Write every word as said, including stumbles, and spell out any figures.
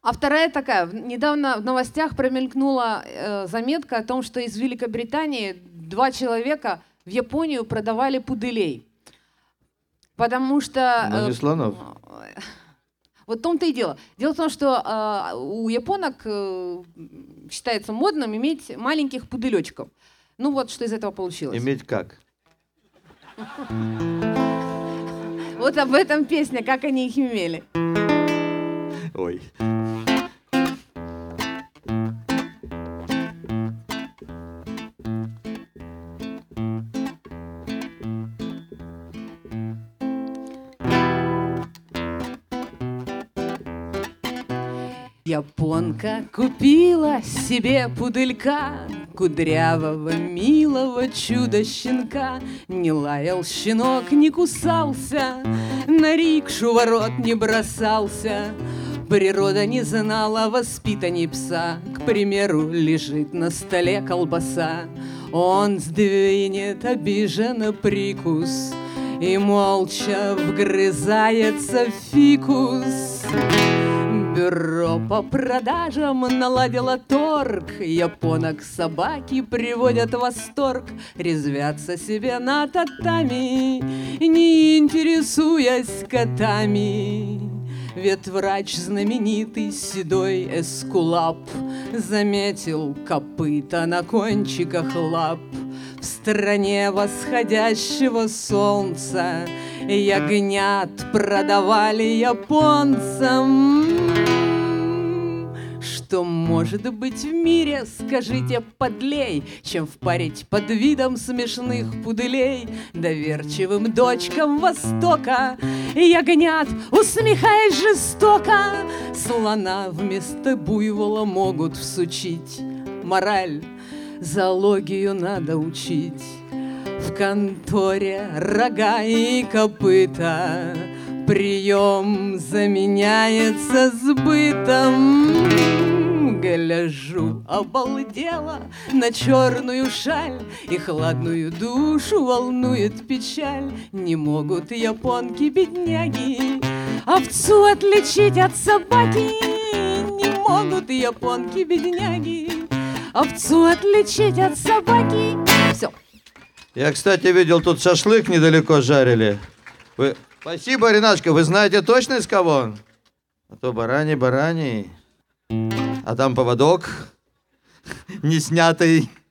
А вторая такая. Недавно в новостях промелькнула э, заметка о том, что из Великобритании два человека в Японию продавали пуделей. Потому что... Но не слонов. Э, вот в том-то и дело. Дело в том, что э, у японок э, считается модным иметь маленьких пуделечков. Ну вот, что из этого получилось. Иметь как? Вот об этом песня, как они их имели. Ой. Японка купила себе пуделька, кудрявого, милого чудо-щенка. Не лаял щенок, не кусался, на рикшу ворот не бросался. Природа не знала воспитаний пса. К примеру, лежит на столе колбаса. Он сдвинет обиженно прикус и молча вгрызается в фикус. Бюро по продажам наладило торг. Японок собаки приводят в восторг. Резвятся себе на татами, не интересуясь котами. Ветврач знаменитый седой эскулап заметил копыта на кончиках лап. В стране восходящего солнца ягнят продавали японцам. Что может быть в мире, скажите, подлей, чем впарить под видом смешных пуделей доверчивым дочкам Востока ягнят, усмехаясь жестоко, слона вместо буйвола могут всучить. Мораль: зоологию надо учить. В конторе рога и копыта прием заменяется сбытом. Гляжу, обалдела на черную шаль, и хладную душу волнует печаль. Не могут японки-бедняги овцу отличить от собаки. Не могут японки-бедняги овцу отличить от собаки. Все. Я, кстати, видел, тут шашлык недалеко жарили. Вы... Спасибо, Ринашка. Вы знаете точно, из кого он? А то барани, барани. А там поводок не снятый.